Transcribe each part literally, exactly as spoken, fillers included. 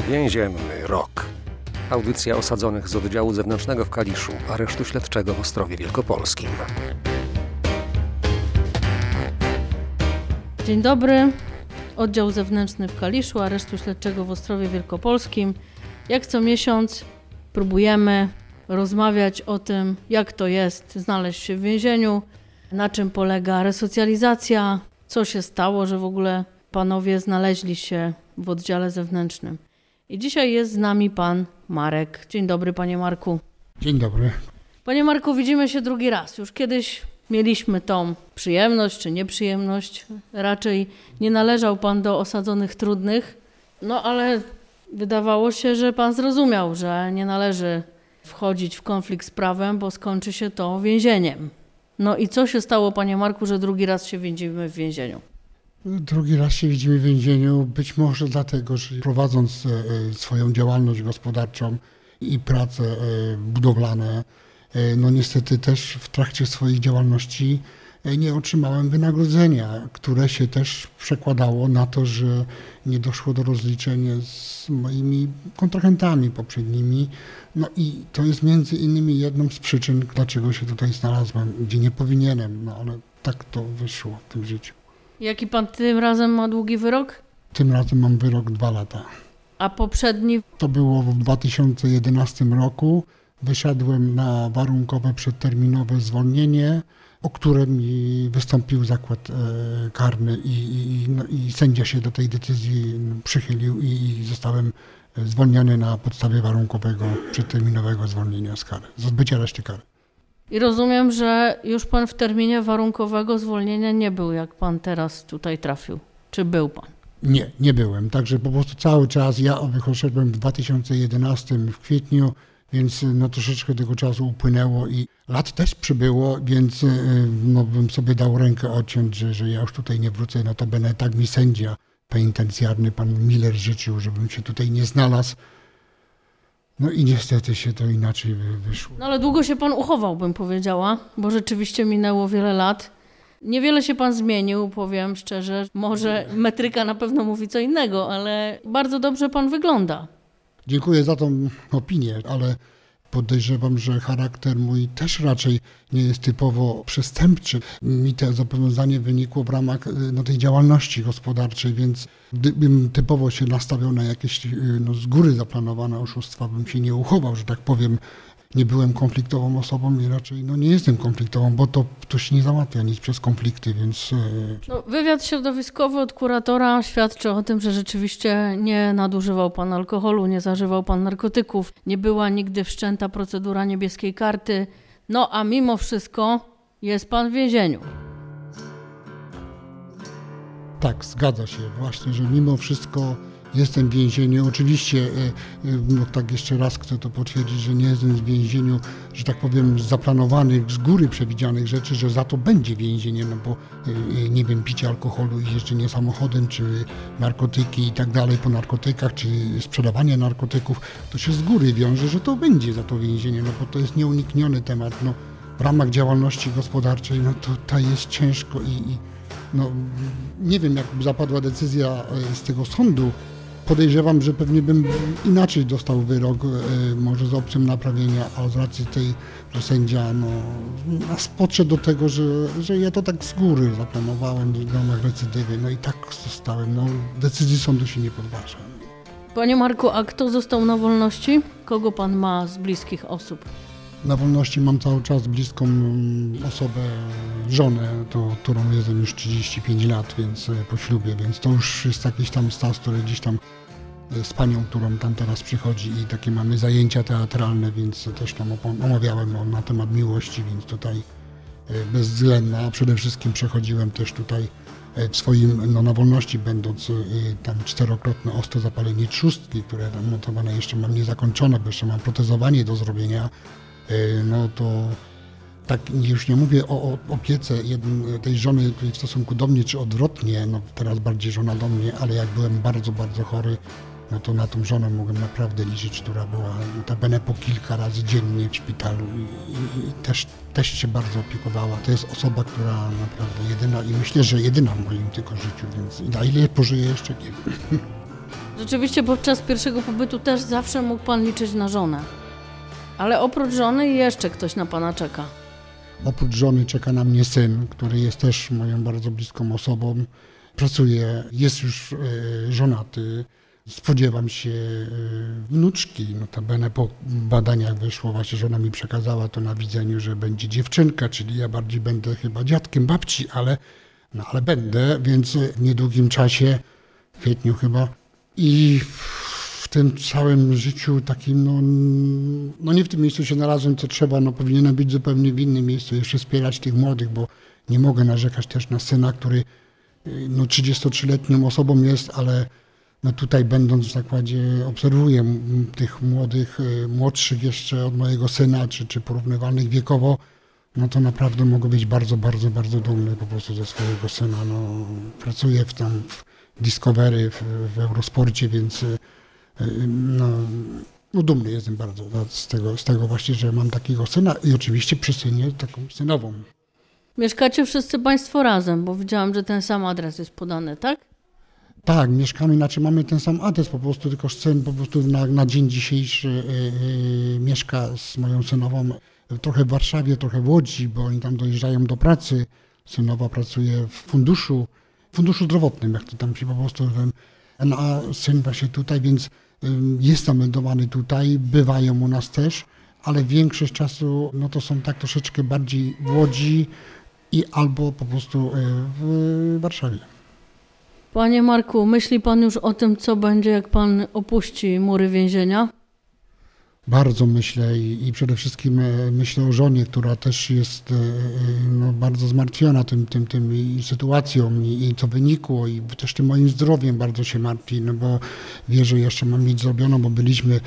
Więzienny rok. Audycja osadzonych z oddziału zewnętrznego w Kaliszu, aresztu śledczego w Ostrowie Wielkopolskim. Dzień dobry. Oddział zewnętrzny w Kaliszu, aresztu śledczego w Ostrowie Wielkopolskim. Jak co miesiąc próbujemy rozmawiać o tym, jak to jest znaleźć się w więzieniu, na czym polega resocjalizacja, co się stało, że w ogóle panowie znaleźli się w oddziale zewnętrznym. I dzisiaj jest z nami pan Marek. Dzień dobry, panie Marku. Dzień dobry. Panie Marku, widzimy się drugi raz. Już kiedyś mieliśmy tą przyjemność czy nieprzyjemność. Raczej nie należał pan do osadzonych trudnych. No ale wydawało się, że pan zrozumiał, że nie należy wchodzić w konflikt z prawem, bo skończy się to więzieniem. No i co się stało, panie Marku, że drugi raz się widzimy w więzieniu? Drugi raz się widzimy w więzieniu, być może dlatego, że prowadząc swoją działalność gospodarczą i prace budowlane, no niestety też w trakcie swojej działalności nie otrzymałem wynagrodzenia, które się też przekładało na to, że nie doszło do rozliczenia z moimi kontrahentami poprzednimi. No i to jest między innymi jedną z przyczyn, dlaczego się tutaj znalazłem, gdzie nie powinienem, no ale tak to wyszło w tym życiu. Jaki pan tym razem ma długi wyrok? Tym razem mam wyrok dwa lata. A poprzedni? To było w dwa tysiące jedenastym roku. Wysiadłem na warunkowe przedterminowe zwolnienie, o które mi wystąpił zakład karny i, i, no, i sędzia się do tej decyzji przychylił i zostałem zwolniony na podstawie warunkowego przedterminowego zwolnienia z kary, z odbycia reszty kary. I rozumiem, że już pan w terminie warunkowego zwolnienia nie był, jak pan teraz tutaj trafił. Czy był pan? Nie, nie byłem. Także po prostu cały czas ja wyszedłem w dwa tysiące jedenastym w kwietniu, więc no troszeczkę tego czasu upłynęło i lat też przybyło, więc no, bym sobie dał rękę odciąć, że, że ja już tutaj nie wrócę. Notabene tak mi sędzia penitencjarny, pan Miller, życzył, żebym się tutaj nie znalazł. No i niestety się to inaczej wyszło. No ale długo się pan uchował, bym powiedziała, bo rzeczywiście minęło wiele lat. Niewiele się pan zmienił, powiem szczerze. Może metryka na pewno mówi co innego, ale bardzo dobrze pan wygląda. Dziękuję za tą opinię, ale podejrzewam, że charakter mój też raczej nie jest typowo przestępczy. Mi to zobowiązanie wynikło w ramach no, tej działalności gospodarczej, więc gdybym typowo się nastawiał na jakieś no, z góry zaplanowane oszustwa, bym się nie uchował, że tak powiem. Nie byłem konfliktową osobą i raczej no, nie jestem konfliktową, bo to, to się nie załatwia nic przez konflikty, więc... No, wywiad środowiskowy od kuratora świadczy o tym, że rzeczywiście nie nadużywał pan alkoholu, nie zażywał pan narkotyków, nie była nigdy wszczęta procedura niebieskiej karty, no a mimo wszystko jest pan w więzieniu. Tak, zgadza się właśnie, że mimo wszystko jestem w więzieniu. Oczywiście, no tak jeszcze raz chcę to potwierdzić, że nie jestem w więzieniu, że tak powiem, z zaplanowanych, z góry przewidzianych rzeczy, że za to będzie więzienie, no bo nie wiem, picie alkoholu i jeżdżenie samochodem, czy narkotyki i tak dalej po narkotykach, czy sprzedawanie narkotyków, to się z góry wiąże, że to będzie za to więzienie, no bo to jest nieunikniony temat. No, w ramach działalności gospodarczej, no to, to jest ciężko i, i no, nie wiem, jak zapadła decyzja z tego sądu. Podejrzewam, że pewnie bym inaczej dostał wyrok, może z opcją naprawienia, a z racji tej, że sędzia no, nas podszedł do tego, że, że ja to tak z góry zaplanowałem w ramach recydywy, no i tak zostałem. No, decyzji sądu się nie podważa. Panie Marku, a kto został na wolności? Kogo pan ma z bliskich osób? Na wolności mam cały czas bliską osobę, żonę, to, którą jestem już trzydzieści pięć lat, więc po ślubie, więc to już jest jakiś tam stas, który gdzieś tam z panią, którą tam teraz przychodzi i takie mamy zajęcia teatralne, więc też tam omawiałem na temat miłości, więc tutaj bezwzględna, a przede wszystkim przechodziłem też tutaj w swoim, no na wolności będąc tam czterokrotne ostre zapalenie trzustki, które tam notowane jeszcze mam niezakończone, bo jeszcze mam protezowanie do zrobienia. No to tak już nie mówię o, o opiece jednej, tej żony w stosunku do mnie, czy odwrotnie, no teraz bardziej żona do mnie, ale jak byłem bardzo, bardzo chory, no to na tą żonę mogłem naprawdę liczyć, która była notabene po kilka razy dziennie w szpitalu i, i, i też, też się bardzo opiekowała. To jest osoba, która naprawdę jedyna i myślę, że jedyna w moim tylko życiu, więc na ile pożyję jeszcze nie wiem. Rzeczywiście podczas pierwszego pobytu też zawsze mógł pan liczyć na żonę. Ale oprócz żony jeszcze ktoś na pana czeka. Oprócz żony czeka na mnie syn, który jest też moją bardzo bliską osobą. Pracuje, jest już e, żonaty. Spodziewam się e, wnuczki. Notabene po badaniach wyszło, właśnie żona mi przekazała to na widzeniu, że będzie dziewczynka, czyli ja bardziej będę chyba dziadkiem babci, ale, no, ale będę, więc w niedługim czasie, w kwietniu chyba. I w tym całym życiu takim, no, no nie w tym miejscu się znalazłem, co trzeba, no powinienem być zupełnie w innym miejscu, jeszcze wspierać tych młodych, bo nie mogę narzekać też na syna, który no trzydziestotrzyletnią osobą jest, ale no tutaj będąc w zakładzie obserwuję tych młodych, młodszych jeszcze od mojego syna, czy, czy porównywalnych wiekowo, no to naprawdę mogę być bardzo, bardzo, bardzo dumny po prostu ze swojego syna. No, pracuję w tam w Discovery, w, w Eurosporcie, więc no, no dumny jestem bardzo z tego, z tego właśnie, że mam takiego syna i oczywiście przy synie taką synową. Mieszkacie wszyscy państwo razem, bo widziałam, że ten sam adres jest podany, tak? Tak, mieszkamy, inaczej mamy ten sam adres, po prostu tylko syn po prostu na, na dzień dzisiejszy yy, yy, mieszka z moją synową trochę w Warszawie, trochę w Łodzi, bo oni tam dojeżdżają do pracy. Synowa pracuje w funduszu, funduszu zdrowotnym, jak to tam się po prostu, no, a syn właśnie tutaj, więc yy, jest zameldowany tutaj, bywają u nas też, ale większość czasu no to są tak troszeczkę bardziej w Łodzi i albo po prostu yy, w Warszawie. Panie Marku, myśli pan już o tym, co będzie, jak pan opuści mury więzienia? Bardzo myślę i, i przede wszystkim myślę o żonie, która też jest no, bardzo zmartwiona tym, tym, tym i sytuacją i, i co wynikło i też tym moim zdrowiem bardzo się martwi, no bo wie, że jeszcze mam mieć zrobioną, bo byliśmy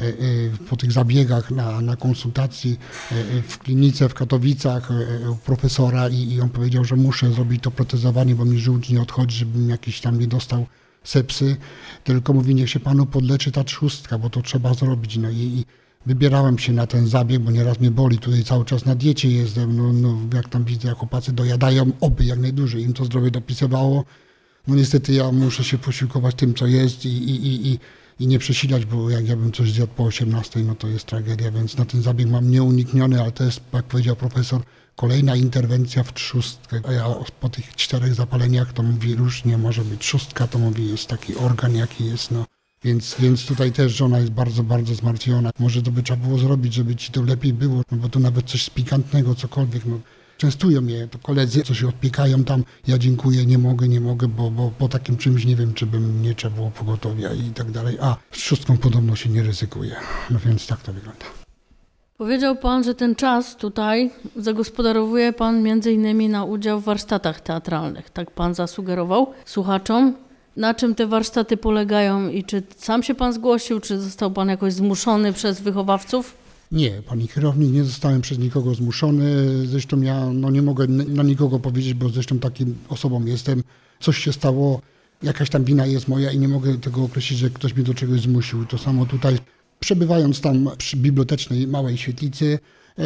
po tych zabiegach na, na konsultacji w klinice w Katowicach u profesora i, i on powiedział, że muszę zrobić to protezowanie, bo mi żółć nie odchodzi, żebym jakiś tam nie dostał sepsy, tylko mówi, niech się panu podleczy ta trzustka, bo to trzeba zrobić. No i, i wybierałem się na ten zabieg, bo nieraz mnie boli, tutaj cały czas na diecie jestem, no, no jak tam widzę, jak chłopacy dojadają, oby jak najdłużej im to zdrowie dopisywało. No niestety ja muszę się posiłkować tym, co jest i, i, i, i, i nie przesilać, bo jak ja bym coś zjadł po osiemnastej, no to jest tragedia, więc na ten zabieg mam nieunikniony, ale to jest, jak powiedział profesor, kolejna interwencja w trzustkę. A ja po tych czterech zapaleniach to mówi, różnie może być trzustka, to mówi, jest taki organ, jaki jest, no. Więc, więc tutaj też żona jest bardzo, bardzo zmartwiona. Może to by trzeba było zrobić, żeby ci to lepiej było, no bo tu nawet coś z pikantnego, cokolwiek, no. Częstują mnie to koledzy, co się odpiekają tam, ja dziękuję, nie mogę, nie mogę, bo, bo po takim czymś nie wiem, czy bym nie trzeba było pogotowia i tak dalej. A z trzustką podobno się nie ryzykuje, no więc tak to wygląda. Powiedział pan, że ten czas tutaj zagospodarowuje pan między innymi na udział w warsztatach teatralnych. Tak pan zasugerował słuchaczom. Na czym te warsztaty polegają i czy sam się pan zgłosił, czy został pan jakoś zmuszony przez wychowawców? Nie, pani kierownik, nie zostałem przez nikogo zmuszony. Zresztą ja no, nie mogę na nikogo powiedzieć, bo zresztą takim osobą jestem. Coś się stało, jakaś tam wina jest moja i nie mogę tego określić, że ktoś mnie do czegoś zmusił. To samo tutaj. Przebywając tam przy bibliotecznej małej świetlicy,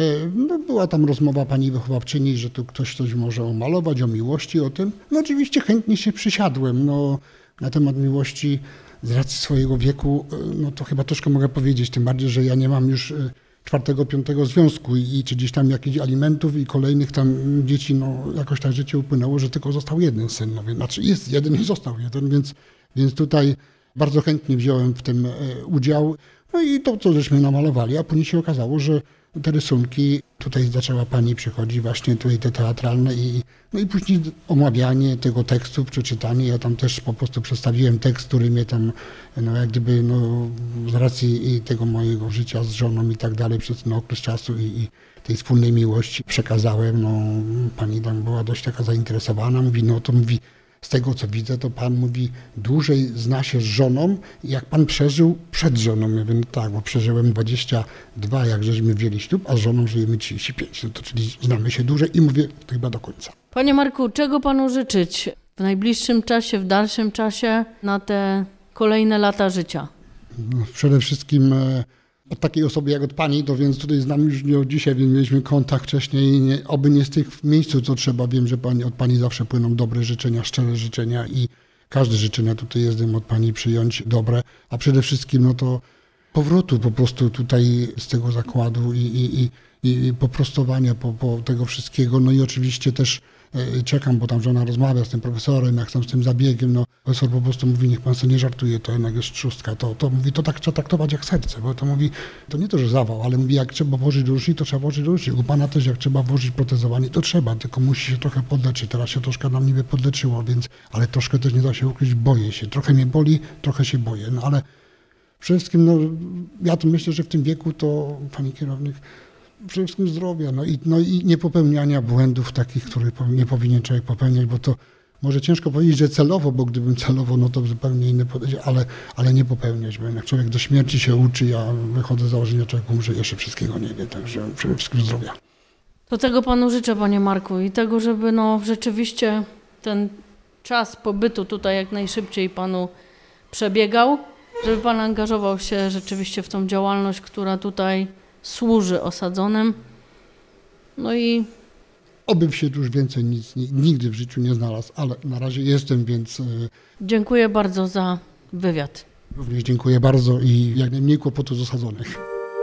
no była tam rozmowa pani wychowawczyni, że tu ktoś coś może omalować, o miłości, o tym. No oczywiście chętnie się przysiadłem. No, na temat miłości z racji swojego wieku, no to chyba troszkę mogę powiedzieć, tym bardziej, że ja nie mam już czwartego, piątego związku i czy gdzieś tam jakichś alimentów i kolejnych tam dzieci, no jakoś tak życie upłynęło, że tylko został jeden syn. No, znaczy jest jeden i został jeden, więc, więc tutaj bardzo chętnie wziąłem w tym udział. No i to, co żeśmy namalowali, a później się okazało, że te rysunki, tutaj zaczęła pani przychodzić właśnie tutaj te teatralne i, no i później omawianie tego tekstu, przeczytanie. Ja tam też po prostu przedstawiłem tekst, który mnie tam, no jak gdyby, no z racji tego mojego życia z żoną i tak dalej przez ten okres czasu i, i tej wspólnej miłości przekazałem. No pani tam była dość taka zainteresowana, mówi, no to mówi, z tego, co widzę, to pan mówi, dłużej zna się z żoną, jak pan przeżył przed żoną. Ja mówię, no tak, bo przeżyłem dwadzieścia dwa, jak żeśmy wzięli ślub, a z żoną żyjemy trzydzieści pięć. No to czyli znamy się dłużej i mówię, to chyba do końca. Panie Marku, czego panu życzyć w najbliższym czasie, w dalszym czasie na te kolejne lata życia? No, przede wszystkim od takiej osoby jak od pani, to więc tutaj znam już nie od dzisiaj, więc mieliśmy kontakt wcześniej, nie, oby nie z tych w miejscu, co trzeba. Wiem, że pani, od pani zawsze płyną dobre życzenia, szczere życzenia i każde życzenia tutaj jestem od pani przyjąć dobre, a przede wszystkim no to powrotu po prostu tutaj z tego zakładu i, i, i, i poprostowania po, po tego wszystkiego. No i oczywiście też e, czekam, bo tam żona rozmawia z tym profesorem, jak tam z tym zabiegiem, no profesor po prostu mówi, niech pan sobie nie żartuje, to jednak jest trzustka, to, to mówi, to tak trzeba traktować jak serce, bo to mówi, to nie to, że zawał, ale mówi, jak trzeba włożyć do rusznik, to trzeba włożyć do rusznik. U pana też jak trzeba włożyć protezowanie, to trzeba, tylko musi się trochę podleczyć. Teraz się troszkę nam niby podleczyło, więc, ale troszkę też nie da się ukryć, boję się. Trochę mnie boli, trochę się boję, no ale przede wszystkim, no, ja to myślę, że w tym wieku to, pani kierownik, przede wszystkim zdrowia, no i, no i nie popełniania błędów takich, które nie powinien człowiek popełniać, bo to może ciężko powiedzieć, że celowo, bo gdybym celowo, no to zupełnie inne podejście, ale, ale nie popełniać, bo jednak człowiek do śmierci się uczy, ja wychodzę z założenia, człowiek umrze, jeszcze wszystkiego nie wie, także przede wszystkim zdrowia. To tego panu życzę, panie Marku, i tego, żeby no rzeczywiście ten czas pobytu tutaj jak najszybciej panu przebiegał, żeby pan angażował się rzeczywiście w tą działalność, która tutaj służy osadzonym. No i Oby się już więcej nic nigdy w życiu nie znalazł, ale na razie jestem, więc dziękuję bardzo za wywiad. Również dziękuję bardzo i jak najmniej kłopotów z osadzonych.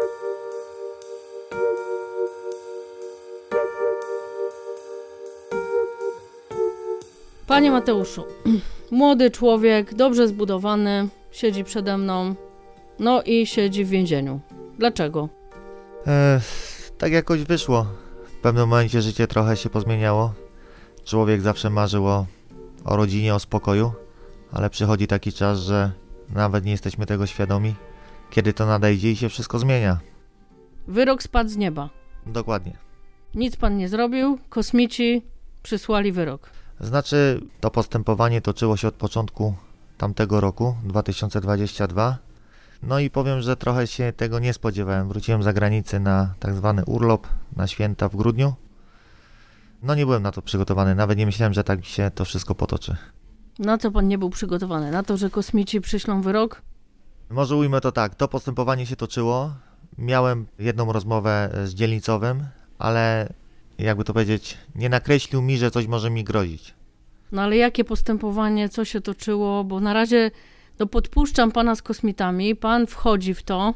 Panie Mateuszu, młody człowiek, dobrze zbudowany, siedzi przede mną, no i siedzi w więzieniu. Dlaczego? E, tak jakoś wyszło. W pewnym momencie życie trochę się pozmieniało. Człowiek zawsze marzył o, o rodzinie, o spokoju, ale przychodzi taki czas, że nawet nie jesteśmy tego świadomi, kiedy to nadejdzie i się wszystko zmienia. Wyrok spadł z nieba. Dokładnie. Nic pan nie zrobił, kosmici przysłali wyrok. Znaczy, to postępowanie toczyło się od początku tamtego roku, dwa tysiące dwudziestego drugiego. No i powiem, że trochę się tego nie spodziewałem. Wróciłem za granicę na tak zwany urlop, na święta w grudniu. No nie byłem na to przygotowany, nawet nie myślałem, że tak się to wszystko potoczy. Na co pan nie był przygotowany? Na to, że kosmici przyślą wyrok? Może ujmę to tak, to postępowanie się toczyło. Miałem jedną rozmowę z dzielnicowym, ale jakby to powiedzieć, nie nakreślił mi, że coś może mi grozić. No ale jakie postępowanie, co się toczyło? Bo na razie no podpuszczam pana z kosmitami, pan wchodzi w to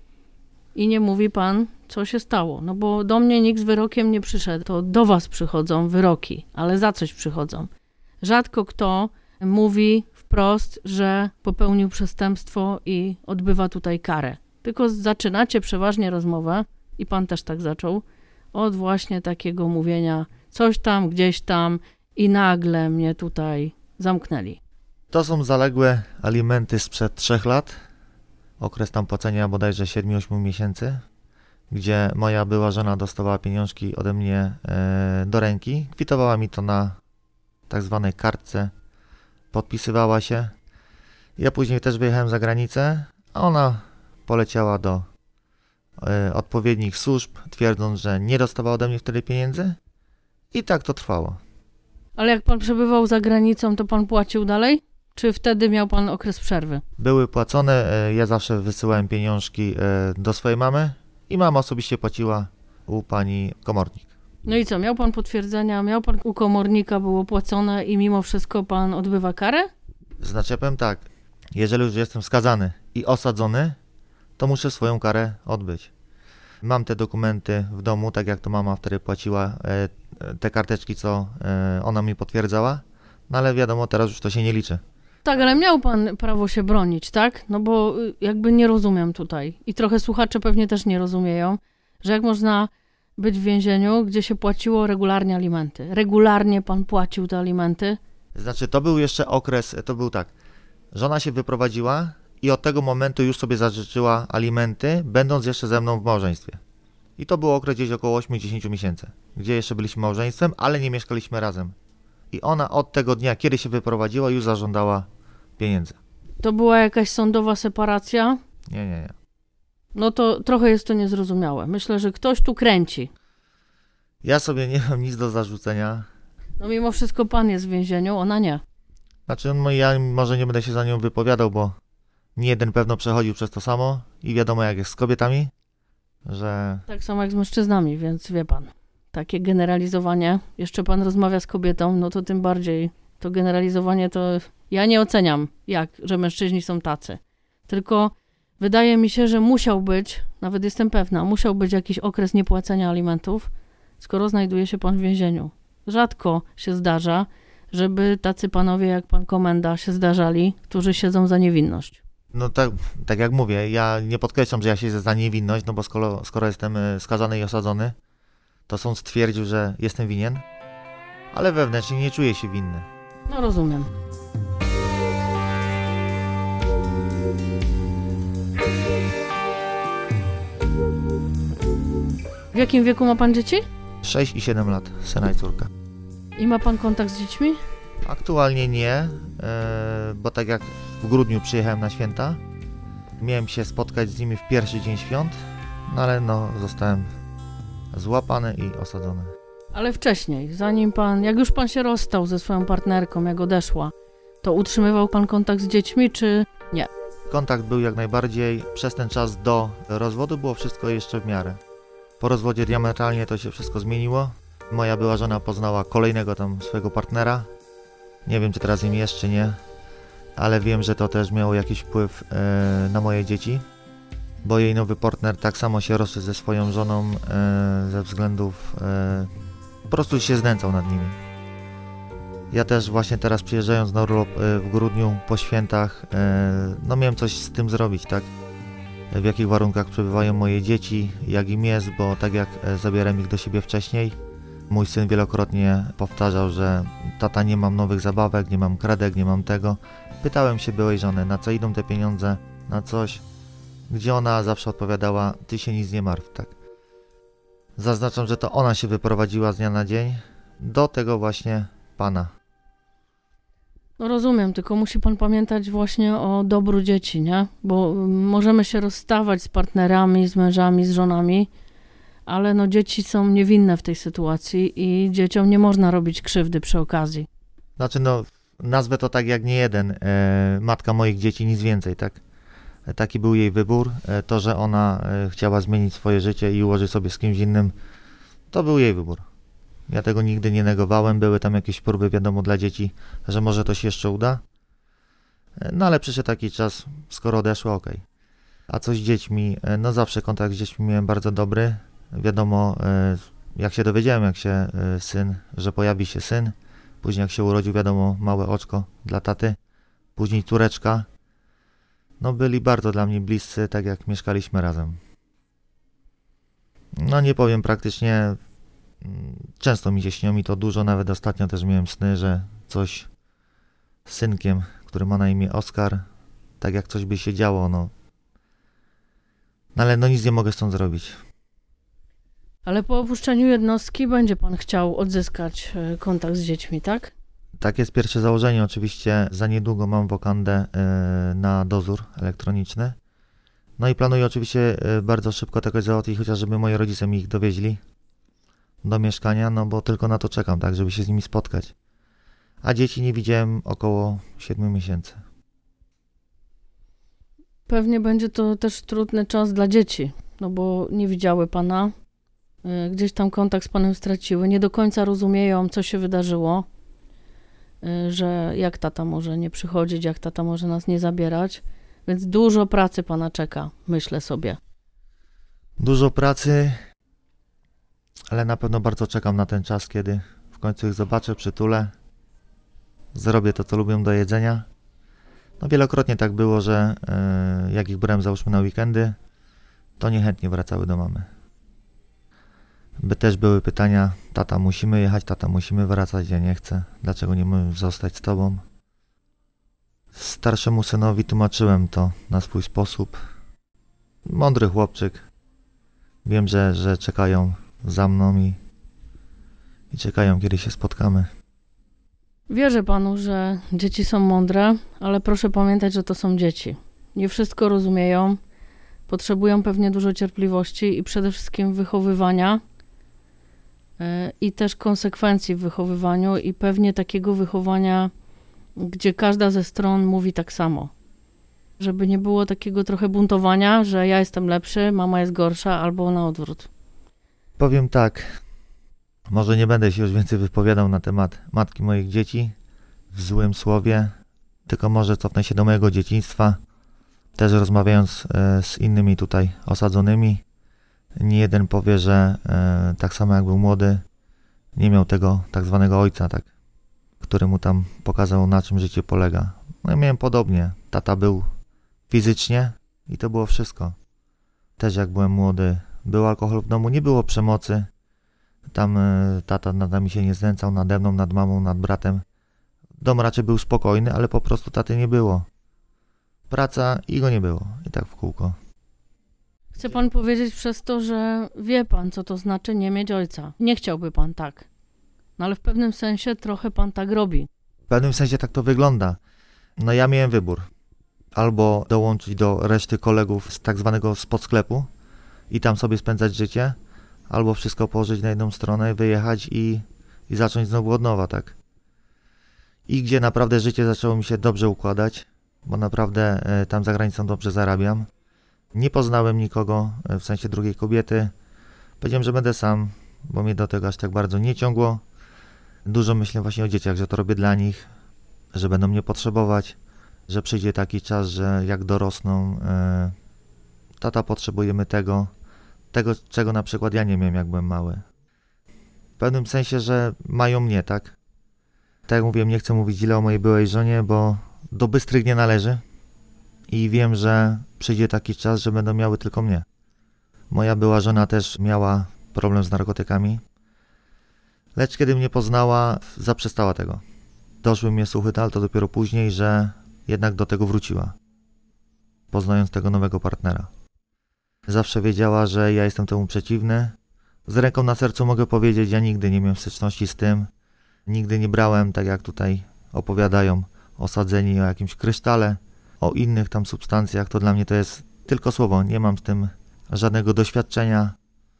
i nie mówi pan, co się stało. No bo do mnie nikt z wyrokiem nie przyszedł, to do was przychodzą wyroki, ale za coś przychodzą. Rzadko kto mówi wprost, że popełnił przestępstwo i odbywa tutaj karę. Tylko zaczynacie przeważnie rozmowę, i pan też tak zaczął, od właśnie takiego mówienia coś tam, gdzieś tam i nagle mnie tutaj zamknęli. To są zaległe alimenty sprzed trzech lat. Okres tam płacenia bodajże siedmiu ośmiu miesięcy, gdzie moja była żona dostawała pieniążki ode mnie e, do ręki. Kwitowała mi to na tak zwanej kartce, podpisywała się. Ja później też wyjechałem za granicę, a ona poleciała do e, odpowiednich służb, twierdząc, że nie dostawała ode mnie wtedy pieniędzy. I tak to trwało. Ale jak pan przebywał za granicą, to pan płacił dalej? Czy wtedy miał pan okres przerwy? Były płacone, ja zawsze wysyłałem pieniążki do swojej mamy i mama osobiście płaciła u pani komornik. No i co, miał pan potwierdzenia, miał pan u komornika, było płacone i mimo wszystko pan odbywa karę? Znaczy ja powiem tak, jeżeli już jestem skazany i osadzony, to muszę swoją karę odbyć. Mam te dokumenty w domu, tak jak to mama wtedy płaciła, te karteczki, co ona mi potwierdzała, no ale wiadomo, teraz już to się nie liczy. Tak, ale miał pan prawo się bronić, tak? No bo jakby nie rozumiem tutaj i trochę słuchacze pewnie też nie rozumieją, że jak można być w więzieniu, gdzie się płaciło regularnie alimenty. Regularnie pan płacił te alimenty? Znaczy to był jeszcze okres, to był tak, żona się wyprowadziła i od tego momentu już sobie zażyczyła alimenty, będąc jeszcze ze mną w małżeństwie. I to był okres gdzieś około ośmiu do dziesięciu miesięcy, gdzie jeszcze byliśmy małżeństwem, ale nie mieszkaliśmy razem. I ona od tego dnia, kiedy się wyprowadziła, już zażądała pieniędzy. To była jakaś sądowa separacja? Nie, nie, nie. No to trochę jest to niezrozumiałe. Myślę, że ktoś tu kręci. Ja sobie nie mam nic do zarzucenia. No mimo wszystko pan jest w więzieniu, ona nie. Znaczy no, ja może nie będę się za nią wypowiadał, bo nie jeden pewno przechodził przez to samo i wiadomo jak jest z kobietami, że... Tak samo jak z mężczyznami, więc wie pan. Takie generalizowanie, jeszcze pan rozmawia z kobietą, no to tym bardziej To generalizowanie to ja nie oceniam, jak, że mężczyźni są tacy. Tylko wydaje mi się, że musiał być, nawet jestem pewna, musiał być jakiś okres niepłacenia alimentów, skoro znajduje się pan w więzieniu. Rzadko się zdarza, żeby tacy panowie jak pan komenda się zdarzali, którzy siedzą za niewinność. No tak, tak jak mówię, ja nie podkreślam, że ja siedzę za niewinność, no bo skoro, skoro jestem skazany i osadzony, to sąd stwierdził, że jestem winien, ale wewnętrznie nie czuję się winny. No rozumiem. W jakim wieku ma pan dzieci? sześć i siedem lat, syna i córka. I ma pan kontakt z dziećmi? Aktualnie nie, bo tak jak w grudniu przyjechałem na święta, miałem się spotkać z nimi w pierwszy dzień świąt, no ale no zostałem złapany i osadzony. Ale wcześniej, zanim pan, jak już pan się rozstał ze swoją partnerką, jak odeszła, to utrzymywał pan kontakt z dziećmi, czy nie? Kontakt był jak najbardziej, przez ten czas do rozwodu było wszystko jeszcze w miarę. Po rozwodzie diametralnie to się wszystko zmieniło. Moja była żona poznała kolejnego tam swojego partnera. Nie wiem, czy teraz im jest, czy nie, ale wiem, że to też miało jakiś wpływ e, na moje dzieci, bo jej nowy partner tak samo się rozszedł ze swoją żoną e, ze względów, e, po prostu się znęcał nad nimi. Ja też właśnie teraz przyjeżdżając na urlop e, w grudniu po świętach, e, no miałem coś z tym zrobić, tak? W jakich warunkach przebywają moje dzieci, jak im jest, bo tak jak e, zabierałem ich do siebie wcześniej, mój syn wielokrotnie powtarzał, że tata, nie mam nowych zabawek, nie mam kredek, nie mam tego. Pytałem się byłej żony, na co idą te pieniądze, na coś, gdzie ona zawsze odpowiadała, ty się nic nie martw, tak. Zaznaczam, że to ona się wyprowadziła z dnia na dzień do tego właśnie pana. No rozumiem, tylko musi pan pamiętać właśnie o dobru dzieci, nie? Bo możemy się rozstawać z partnerami, z mężami, z żonami, ale no dzieci są niewinne w tej sytuacji i dzieciom nie można robić krzywdy przy okazji. Znaczy no, nazwę to tak jak nie jeden, e, matka moich dzieci, nic więcej, tak? E, taki był jej wybór, e, to, że ona e, chciała zmienić swoje życie i ułożyć sobie z kimś innym, to był jej wybór. Ja tego nigdy nie negowałem, były tam jakieś próby, wiadomo, dla dzieci, że może to się jeszcze uda, e, no ale przyszedł taki czas, skoro odeszła, okej. Okay. A co z dziećmi? E, no zawsze kontakt z dziećmi miałem bardzo dobry. Wiadomo, jak się dowiedziałem, jak się syn, że pojawi się syn, później jak się urodził, wiadomo, małe oczko dla taty, później córeczka, no byli bardzo dla mnie bliscy, tak jak mieszkaliśmy razem. No nie powiem, praktycznie często mi się śnią i to dużo, nawet ostatnio też miałem sny, że coś z synkiem, który ma na imię Oskar, tak jak coś by się działo, no. No ale no nic nie mogę stąd zrobić. Ale po opuszczeniu jednostki będzie pan chciał odzyskać kontakt z dziećmi, tak? Tak jest pierwsze założenie. Oczywiście za niedługo mam wokandę na dozór elektroniczny. No i planuję oczywiście bardzo szybko tego załatwić, chociaż żeby moi rodzice mi ich dowieźli do mieszkania, no bo tylko na to czekam, tak, żeby się z nimi spotkać. A dzieci nie widziałem około siedmiu miesięcy. Pewnie będzie to też trudny czas dla dzieci, no bo nie widziały pana. Gdzieś tam kontakt z panem straciły, nie do końca rozumieją, co się wydarzyło, że jak tata może nie przychodzić, jak tata może nas nie zabierać, więc dużo pracy pana czeka, myślę sobie. Dużo pracy, ale na pewno bardzo czekam na ten czas, kiedy w końcu ich zobaczę, przytulę, zrobię to, co lubią do jedzenia. No wielokrotnie tak było, że yy, jak ich brałem załóżmy na weekendy, to niechętnie wracały do mamy. By też były pytania, tata musimy jechać, tata musimy wracać, ja nie chcę, dlaczego nie możemy zostać z tobą? Starszemu synowi tłumaczyłem to na swój sposób. Mądry chłopczyk, wiem, że, że czekają za mną i, i czekają, kiedy się spotkamy. Wierzę panu, że dzieci są mądre, ale proszę pamiętać, że to są dzieci. Nie wszystko rozumieją, potrzebują pewnie dużo cierpliwości i przede wszystkim wychowywania i też konsekwencji w wychowywaniu i pewnie takiego wychowania, gdzie każda ze stron mówi tak samo. Żeby nie było takiego trochę buntowania, że ja jestem lepszy, mama jest gorsza, albo na odwrót. Powiem tak, może nie będę się już więcej wypowiadał na temat matki moich dzieci. w złym słowie, tylko może cofnę się do mojego dzieciństwa. Też rozmawiając e, z innymi tutaj osadzonymi, nie jeden powie, że e, tak samo jak był młody, nie miał tego tak zwanego ojca, tak, który mu tam pokazał, na czym życie polega. No ja miałem podobnie. Tata był fizycznie i to było wszystko. Też jak byłem młody, był alkohol w domu, nie było przemocy. Tam e, tata nad nami się nie znęcał, nade mną, nad mamą, nad bratem. Dom raczej był spokojny, ale po prostu taty nie było. Praca i go nie było. I tak w kółko. Chce pan powiedzieć przez to, że wie pan, co to znaczy nie mieć ojca. Nie chciałby pan tak. No ale w pewnym sensie trochę pan tak robi. W pewnym sensie tak to wygląda. No ja miałem wybór. Albo dołączyć do reszty kolegów z tak zwanego spod sklepu i tam sobie spędzać życie, albo wszystko położyć na jedną stronę, wyjechać i, i zacząć znowu od nowa, tak. I gdzie naprawdę życie zaczęło mi się dobrze układać, bo naprawdę e, tam za granicą dobrze zarabiam. Nie poznałem nikogo, e, w sensie drugiej kobiety. Powiedziałem, że będę sam, bo mnie do tego aż tak bardzo nie ciągło. Dużo myślę właśnie o dzieciach, że to robię dla nich, że będą mnie potrzebować, że przyjdzie taki czas, że jak dorosną, e, tata, potrzebujemy tego, tego, czego na przykład ja nie miałem, jak byłem mały. W pewnym sensie, że mają mnie, tak? Tak jak mówiłem, nie chcę mówić źle o mojej byłej żonie, bo do bystrych nie należy i wiem, że przyjdzie taki czas, że będą miały tylko mnie. Moja była żona też miała problem z narkotykami, lecz kiedy mnie poznała, zaprzestała tego. Doszły mnie słuchy, ale to dopiero później, że jednak do tego wróciła, poznając tego nowego partnera. Zawsze wiedziała, że ja jestem temu przeciwny. Z ręką na sercu mogę powiedzieć, ja nigdy nie miałem styczności z tym. Nigdy nie brałem, tak jak tutaj opowiadają, osadzeni o jakimś krysztale, o innych tam substancjach. To dla mnie to jest tylko słowo, nie mam z tym żadnego doświadczenia,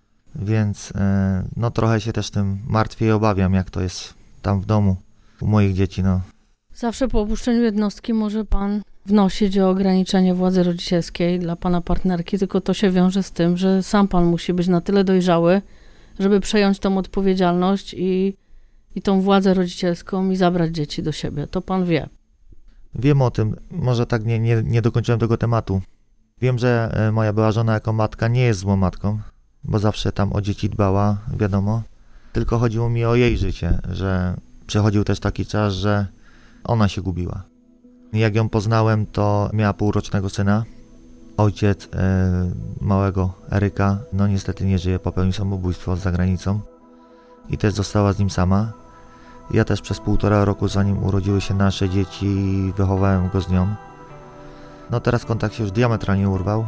więc e, no trochę się też tym martwię i obawiam, jak to jest tam w domu u moich dzieci, no. Zawsze po opuszczeniu jednostki może pan wnosić o ograniczenie władzy rodzicielskiej dla pana partnerki, tylko to się wiąże z tym, że sam pan musi być na tyle dojrzały, żeby przejąć tą odpowiedzialność i, i tą władzę rodzicielską i zabrać dzieci do siebie. To pan wie. Wiem o tym, może tak nie, nie, nie dokończyłem tego tematu. Wiem, że moja była żona jako matka nie jest złą matką, bo zawsze tam o dzieci dbała, wiadomo. Tylko chodziło mi o jej życie, że przychodził też taki czas, że ona się gubiła. Jak ją poznałem, to miała półrocznego syna. Ojciec e, małego Eryka, no niestety nie żyje, popełnił samobójstwo za granicą i też została z nim sama. Ja też przez półtora roku, zanim urodziły się nasze dzieci, wychowałem go z nią. No teraz kontakt się już diametralnie urwał.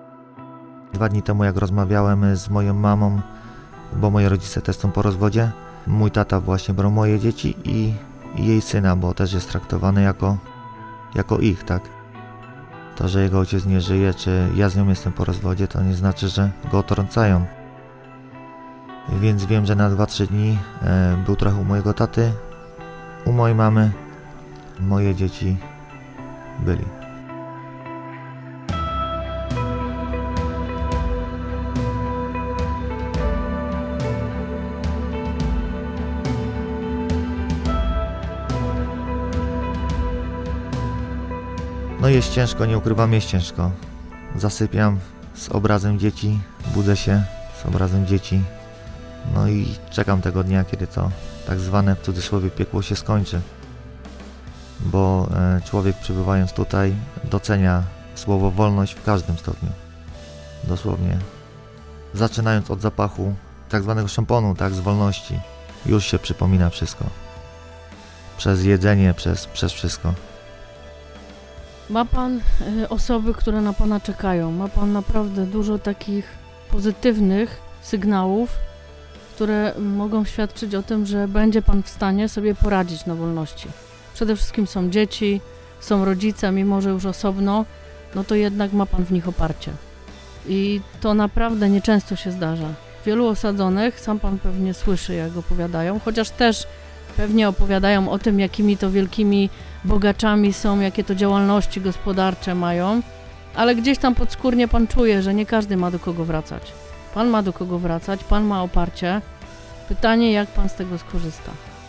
Dwa dni temu, jak rozmawiałem z moją mamą, bo moi rodzice też są po rozwodzie, mój tata właśnie brał moje dzieci i, i jej syna, bo też jest traktowany jako, jako ich, tak? To, że jego ojciec nie żyje, czy ja z nią jestem po rozwodzie, to nie znaczy, że go otrącają. Więc wiem, że na dwa trzy dni e, był trochę u mojego taty, u mojej mamy, moje dzieci byli. No jest ciężko, nie ukrywam, jest ciężko. Zasypiam z obrazem dzieci, budzę się z obrazem dzieci. No i czekam tego dnia, kiedy to tak zwane w cudzysłowie piekło się skończy. Bo e, człowiek przebywając tutaj docenia słowo wolność w każdym stopniu. Dosłownie. Zaczynając od zapachu tak zwanego szamponu, tak, z wolności. Już się przypomina wszystko. Przez jedzenie, przez, przez wszystko. Ma pan y, osoby, które na pana czekają. Ma pan naprawdę dużo takich pozytywnych sygnałów, które mogą świadczyć o tym, że będzie pan w stanie sobie poradzić na wolności. Przede wszystkim są dzieci, są rodzice, mimo że już osobno, no to jednak ma pan w nich oparcie. I to naprawdę nieczęsto się zdarza. Wielu osadzonych, sam pan pewnie słyszy, jak opowiadają, chociaż też pewnie opowiadają o tym, jakimi to wielkimi bogaczami są, jakie to działalności gospodarcze mają, ale gdzieś tam podskórnie pan czuje, że nie każdy ma do kogo wracać. Pan ma do kogo wracać, pan ma oparcie. Pytanie, jak pan z tego skorzysta?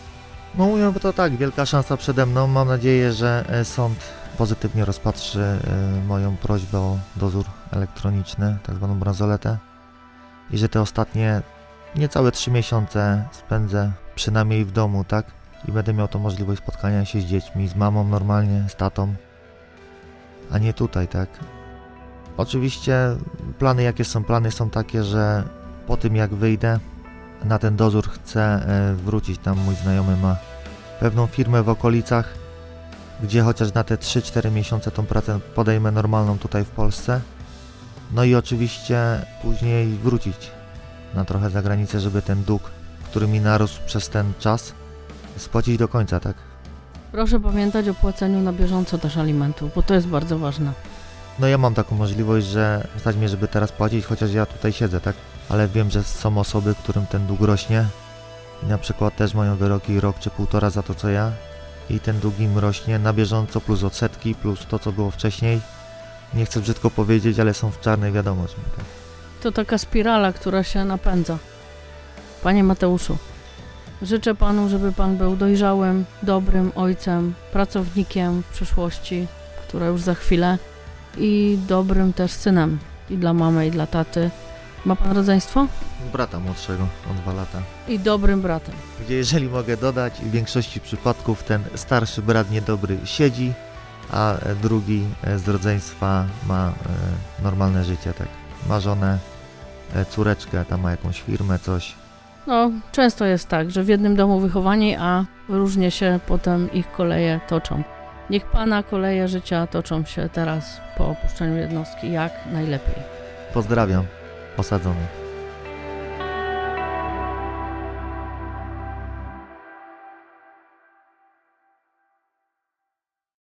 No mówię to tak, wielka szansa przede mną. Mam nadzieję, że e, sąd pozytywnie rozpatrzy e, moją prośbę o dozór elektroniczny, tak zwaną bransoletę. I że te ostatnie niecałe trzy miesiące spędzę przynajmniej w domu, tak? I będę miał tą możliwość spotkania się z dziećmi, z mamą normalnie, z tatą, a nie tutaj, tak? Oczywiście plany, jakie są? Plany są takie, że po tym jak wyjdę na ten dozór chcę e, wrócić. Tam mój znajomy ma pewną firmę w okolicach, gdzie chociaż na te trzy cztery miesiące tą pracę podejmę normalną tutaj w Polsce. No i oczywiście później wrócić na trochę za granicę, żeby ten dług, który mi narósł przez ten czas, spłacić do końca, tak? Proszę pamiętać o płaceniu na bieżąco też alimentów, bo to jest bardzo ważne. No ja mam taką możliwość, że stać mnie, żeby teraz płacić, chociaż ja tutaj siedzę, tak? Ale wiem, że są osoby, którym ten dług rośnie i na przykład też mają wyroki rok czy półtora za to, co ja i ten dług im rośnie na bieżąco, plus odsetki, plus to, co było wcześniej. Nie chcę brzydko powiedzieć, ale są w czarnej wiadomości. Tak? To taka spirala, która się napędza. Panie Mateuszu, życzę Panu, żeby Pan był dojrzałym, dobrym ojcem, pracownikiem w przyszłości, która już za chwilę, i dobrym też synem i dla mamy, i dla taty. Ma Pan rodzeństwo? Brata młodszego o dwa lata. I dobrym bratem. Gdzie, jeżeli mogę dodać, w większości przypadków ten starszy brat niedobry siedzi, a drugi z rodzeństwa ma e, normalne życie, tak. Ma żonę, e, córeczkę, tam ma jakąś firmę, coś. No, często jest tak, że w jednym domu wychowani, a różnie się potem ich koleje toczą. Niech Pana koleje życia toczą się teraz po opuszczeniu jednostki jak najlepiej. Pozdrawiam osadzonych.